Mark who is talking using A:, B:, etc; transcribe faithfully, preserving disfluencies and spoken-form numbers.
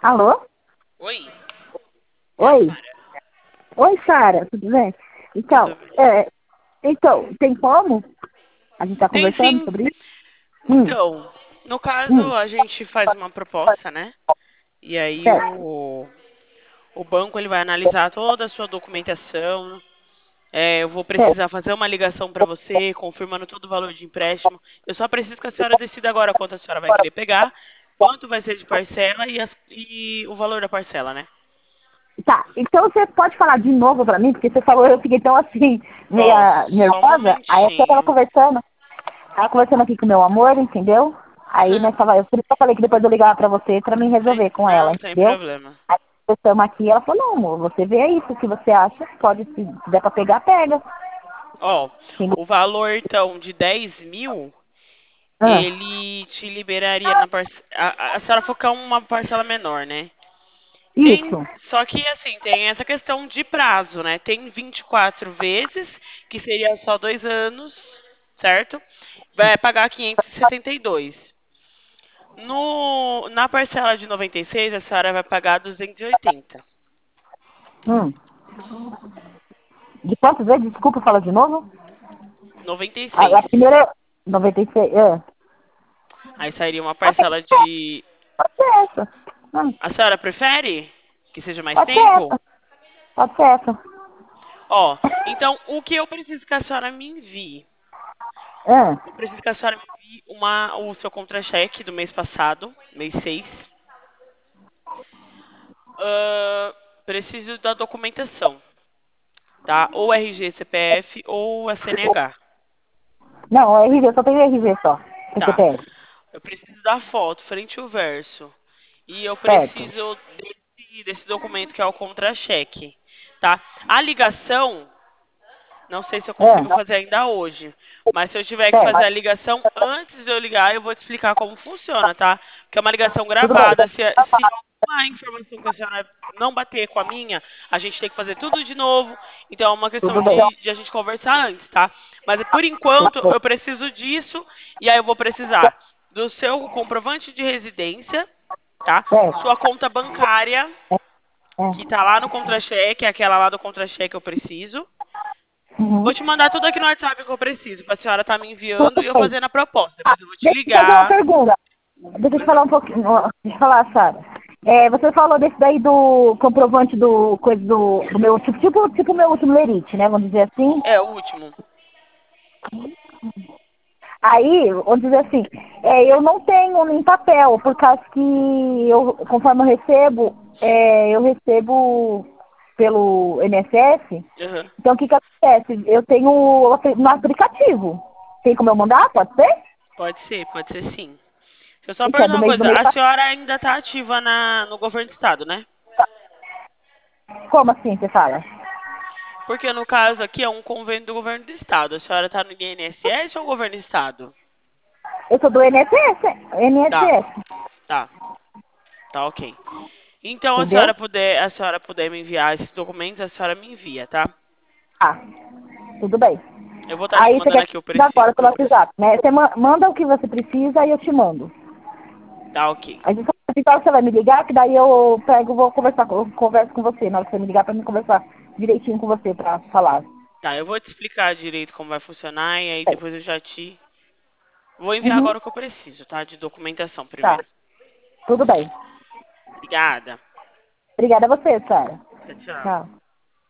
A: Alô?
B: Oi, é a
A: Oi?
B: Sara.
A: Oi, Sara, tudo bem? Então,
B: Tudo bem?
A: é, então, tem como? A gente tá
B: Tem
A: conversando
B: sim.
A: sobre isso? Hum,
B: Então, no caso,
A: hum,
B: a gente faz uma proposta, né? E aí
A: certo.
B: o, o banco ele vai analisar toda a sua documentação. É, eu vou
A: Certo.
B: precisar fazer uma ligação para você, confirmando todo o valor de empréstimo. Eu só preciso que a senhora decida agora quanto a senhora vai querer pegar, quanto vai ser de parcela e, as- e o valor da parcela, né?
A: Tá, então você pode falar de novo pra mim, porque você falou, eu fiquei tão assim,
B: Ó,
A: meia
B: só um
A: nervosa, aí eu tava
B: momentinho.
A: conversando, tava conversando aqui com meu amor, entendeu? Aí
B: Aham.
A: nós tava, eu por isso que eu falei que depois eu ligava pra você pra mim
B: Sem-
A: resolver com ela,
B: Não, sem
A: entendeu?
B: problema.
A: Aí conversamos aqui, ela falou, não, amor, você vê aí, o que você acha, pode, se der pra pegar, pega.
B: Ó,
A: Entendeu?
B: o valor então de dez mil,
A: Ah,
B: ele te liberaria na parcela. A, a senhora focar uma parcela menor, né? Tem,
A: isso.
B: só que assim, tem essa questão de prazo, né? Tem vinte e quatro vezes, que seria só dois anos, certo? Vai pagar quinhentos e sessenta e dois. No, na parcela de noventa e seis, a senhora vai pagar duzentos e oitenta.
A: Hum. De quantas vezes? Desculpa, fala de novo.
B: noventa e
A: A,
B: seis.
A: a primeira, noventa e seis. É.
B: Aí sairia uma
A: Pode ser
B: parcela de.
A: pode ser essa. Hum,
B: A senhora prefere que seja mais
A: pode ser
B: tempo?
A: essa. Pode ser essa.
B: Ó, então o que eu preciso que a senhora me envie?
A: É.
B: Eu preciso que a senhora me envie uma, o seu contra-cheque do mês passado, mês seis. Ahn, preciso da documentação, tá? Ou R G, C P F ou a C N H,
A: Não, R G, só tem R G só. Tem
B: tá?
A: C P F.
B: Eu preciso da foto, frente e o verso. E eu
A: Certo.
B: preciso desse, desse documento que é o contra-cheque, tá? A ligação, não sei se eu
A: É.
B: consigo fazer ainda hoje. Mas se eu tiver que fazer
A: Certo.
B: a ligação antes de eu ligar, eu vou te explicar como funciona, tá? Porque é uma ligação
A: Tudo bem.
B: gravada. Se, se alguma informação que a senhora não bater com a minha, a gente tem que fazer tudo de novo. Então é uma questão
A: Tudo bem.
B: de, de a gente conversar antes, tá? Mas por enquanto eu preciso disso. E aí eu vou precisar do seu comprovante de residência, tá? Sua
A: Certo.
B: conta bancária,
A: É.
B: que tá lá no contra-cheque, aquela lá do contra-cheque eu preciso.
A: Uhum.
B: Vou te mandar tudo aqui no WhatsApp que eu preciso, pra senhora tá me enviando
A: Tudo
B: e eu
A: bem.
B: fazendo a proposta.
A: Ah,
B: Depois eu vou te
A: deixa eu fazer uma
B: ligar.
A: pergunta. Deixa eu te
B: Aham.
A: falar um pouquinho. ó, Deixa eu falar, Sara. É, você falou desse daí do comprovante do coisa do, do meu tipo, tipo, tipo meu último lerite, né? Vamos dizer assim.
B: É, o último.
A: Aí, vamos dizer assim, é, eu não tenho em papel, por causa que eu, conforme eu recebo, é, eu recebo pelo I N S S,
B: Aham.
A: então o que que acontece? Eu tenho apli- no aplicativo. Tem como eu mandar? Pode ser?
B: Pode ser, pode ser sim. Deixa eu só
A: E que é
B: perguntar
A: do
B: uma
A: mês do
B: coisa.
A: mês
B: A
A: passado.
B: senhora ainda tá ativa na, no governo do estado, né?
A: Como assim, você fala?
B: Porque no caso aqui é um convênio do governo do estado. A senhora tá no I N S S ou governo do estado?
A: Eu sou do I N S S,
B: Tá,
A: I N S S,
B: tá, tá ok. Então a
A: entendeu?
B: senhora puder, a senhora puder me enviar esses documentos, a senhora me envia, tá?
A: Ah, tudo bem.
B: Eu vou estar te
A: Aí você
B: mandando
A: quer que
B: aqui o,
A: eu
B: preci-
A: agora
B: o que
A: pelo
B: eu preciso.
A: WhatsApp, né? Você ma- manda o que você precisa e eu te mando.
B: Tá ok.
A: A gente então você vai me ligar, que daí eu pego, vou conversar, com- eu converso com você, na hora que você me ligar pra mim conversar direitinho com você pra falar.
B: Tá, eu vou te explicar direito como vai funcionar e aí depois eu já te. Vou enviar
A: Uhum,
B: agora o que eu preciso, tá? De documentação
A: tá,
B: primeiro.
A: tudo bem.
B: Obrigada.
A: Obrigada a você, Sara.
B: Tchau, tchau.
A: Tchau.